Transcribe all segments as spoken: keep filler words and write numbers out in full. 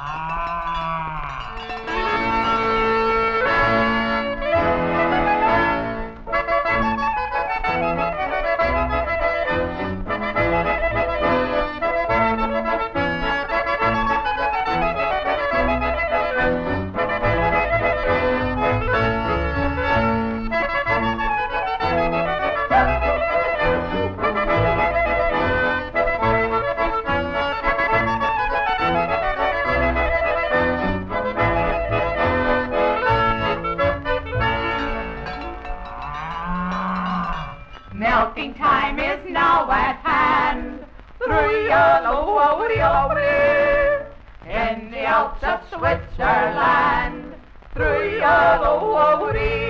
Milking time is now at hand. Through yellow, in the Alps of Switzerland. Through yellow,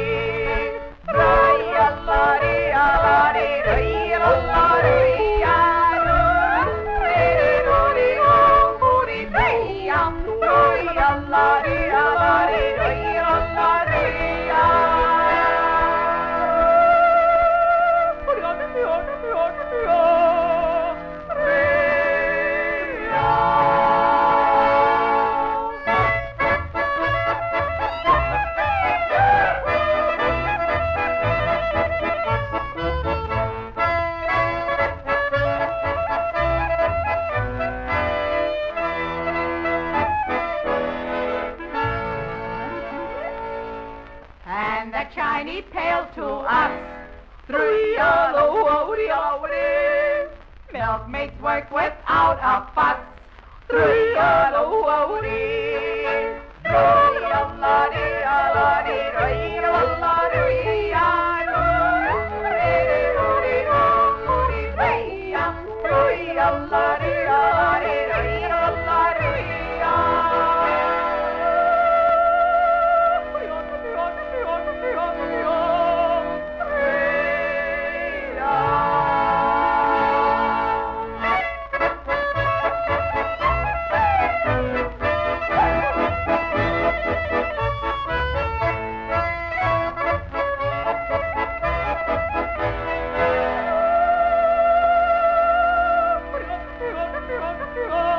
and the Chinese tale to us. Through yellow, milkmaids work without a fuss. Through yellow, Oh,